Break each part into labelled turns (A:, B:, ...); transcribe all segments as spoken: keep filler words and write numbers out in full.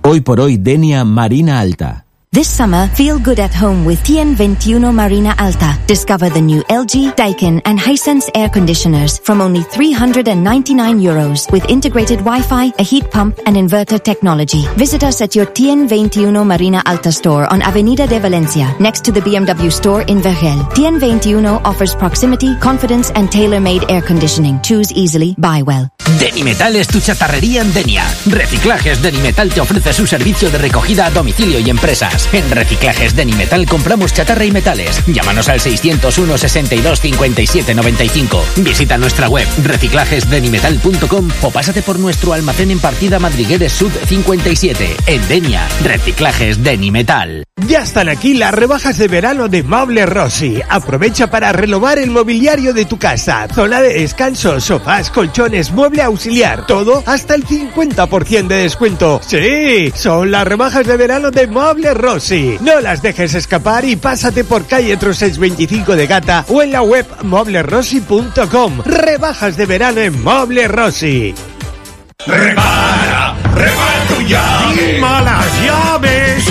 A: Hoy por hoy Denia Marina Alta.
B: This summer, feel good at home with T N twenty-one Marina Alta. Discover the new L G, Daikin and Hisense air conditioners from only three hundred ninety-nine euros with integrated Wi-Fi, a heat pump and inverter technology. Visit us at your T N twenty-one Marina Alta store on Avenida de Valencia, next to the B M W store in Vergel. T N twenty-one offers proximity, confidence and tailor-made air conditioning. Choose easily, buy well.
C: Denimetal es tu chatarrería en Denia. Reciclajes Denimetal te ofrece su servicio de recogida a domicilio y empresas. En Reciclajes Denimetal compramos chatarra y metales. Llámanos al seiscientos uno, sesenta y dos, cincuenta y siete, noventa y cinco. Visita nuestra web reciclajes denimetal punto com o pásate por nuestro almacén en Partida Madrigueres Sud cincuenta y siete. En Denia, Reciclajes Denimetal.
D: Ya están aquí las rebajas de verano de Muebles Rossi. Aprovecha para renovar el mobiliario de tu casa. Zona de descanso, sofás, colchones, mueble auxiliar. Todo hasta el cincuenta por ciento de descuento. Sí, son las rebajas de verano de Muebles Rossi. No las dejes escapar y pásate por calle Trosets veinticinco de Gata o en la web muebles rossi punto com. Rebajas de verano en Muebles Rossi.
E: Repara, repara tu llave.
D: ¡Malas llaves!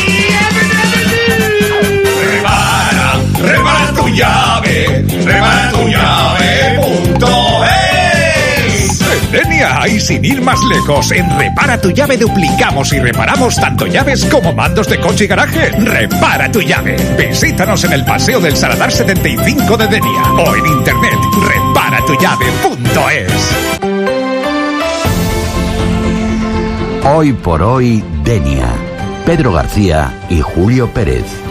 E: Repara, repara tu llave. Repara tu llave punto es.
F: En Denia y sin ir más lejos, en Repara tu llave duplicamos y reparamos tanto llaves como mandos de coche y garaje. Repara tu llave. Visítanos en el Paseo del Saladar setenta y cinco de Denia o en internet repara tu llave punto es.
G: Hoy por hoy, Denia. Pedro García y Julio Pérez.